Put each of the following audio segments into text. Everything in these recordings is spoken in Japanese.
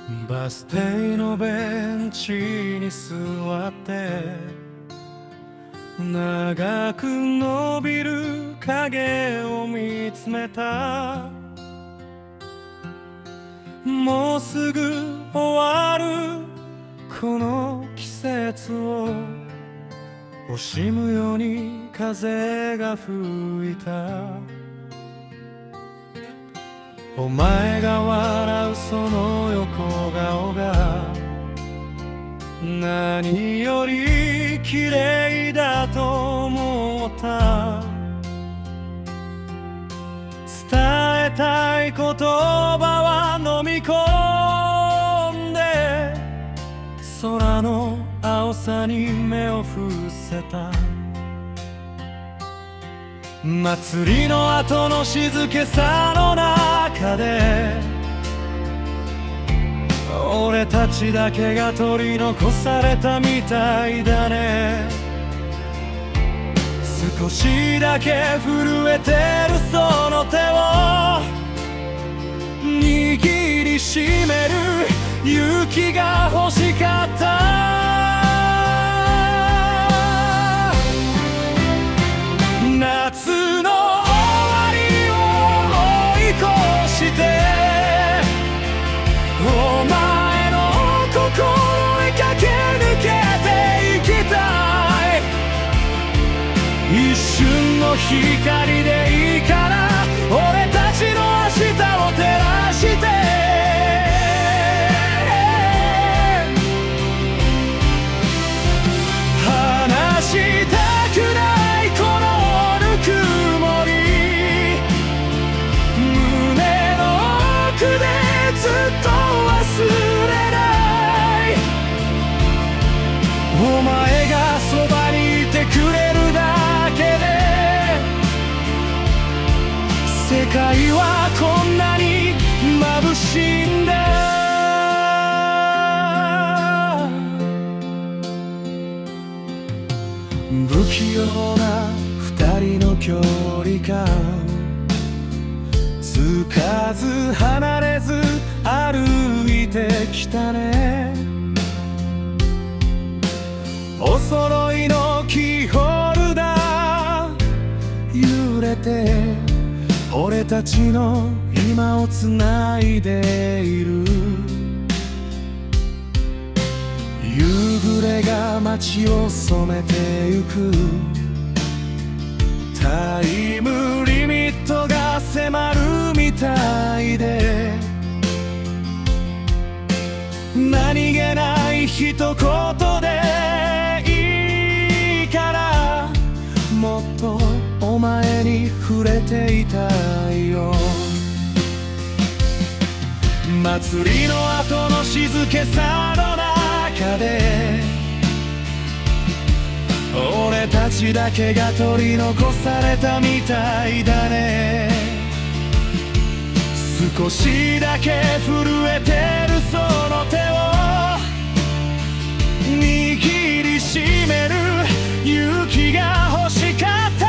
バス停のベンチに座って長く伸びる影を見つめた。もうすぐ終わるこの季節を惜しむように風が吹いた。お前が笑うその横顔が何より綺麗だと思った。伝えたい言葉は飲み込んで空の青さに目を伏せた。祭りの後の静けさの中で俺たちだけが取り残されたみたいだね。少しだけ震えてるその手を握りしめる勇気が欲しかった。夏の終わりを追い越してお前の心へ駆け抜けていきたい。一瞬の光でいいから俺たちの明日を照らして離したくないこのぬくもり胸の奥でずっと忘れない。お前がそばにいてくれるだけで世界はこんなに眩しいんだ。不器用な二人の距離感つかず離れず歩いてきたね。お揃いのキーホルダー揺れて俺たちの今をつないでいる。夕暮れが街を染めてゆくタイムリミットが迫るみたいで何気ない一言でいいからもっとお前に触れていたいよ。祭りの後の静けさの中で俺たちだけが取り残されたみたいだね。少しだけ震えてるその手を握りしめる勇気が欲しかった。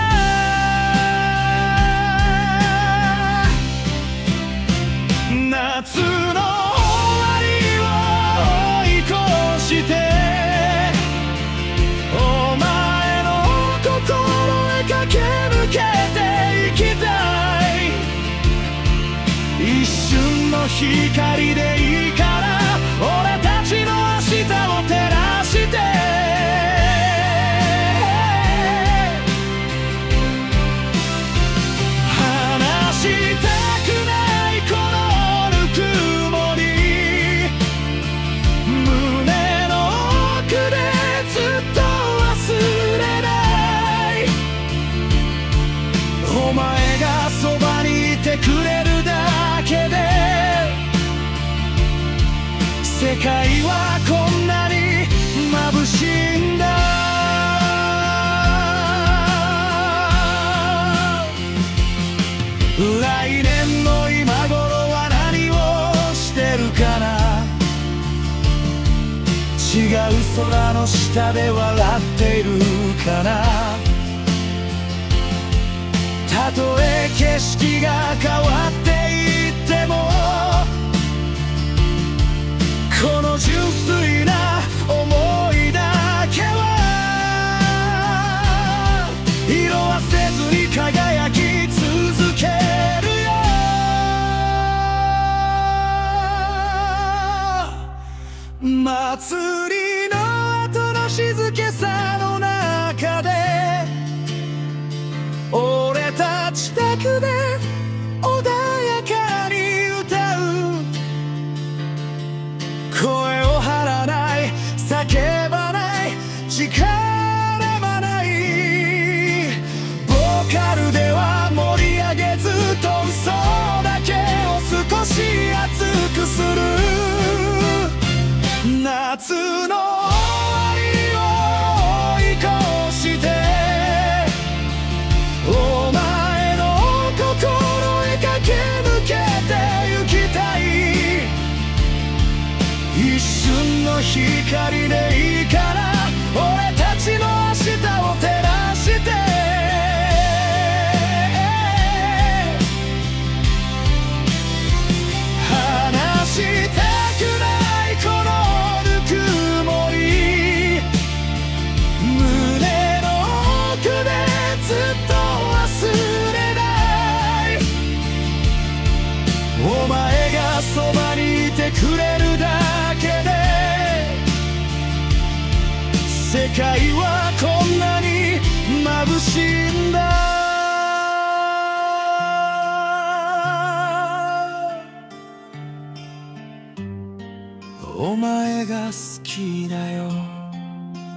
夏の終わりを追い越してお前の心へ駆け抜けていきたい。一瞬の光でいいから俺たちの明日を照らして離したくないこのぬくもり胸の奥でずっと忘れない。お前がそばにいてくれるだけで世界はこんなに眩しいんだ。来年の今頃は何をしてるかな。違う空の下で笑っているかな。たとえ景色が変わっていっても祭りの後の静けさの中で俺たちだけで穏やかに歌う声を張らない叫ばない力まないボーカルでは盛り上げずと嘘だけを少し熱くする夏の終わりを追い越してお前の心へ駆け抜けて行きたい一瞬の光でいいから俺たちの明日を照らして話したくないこのぬくもり胸の奥でずっと忘れないお前がそばにいてくれるだけで世界はこんなに眩しいんだお前が好きだよ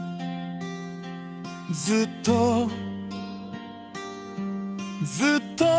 ずっとずっと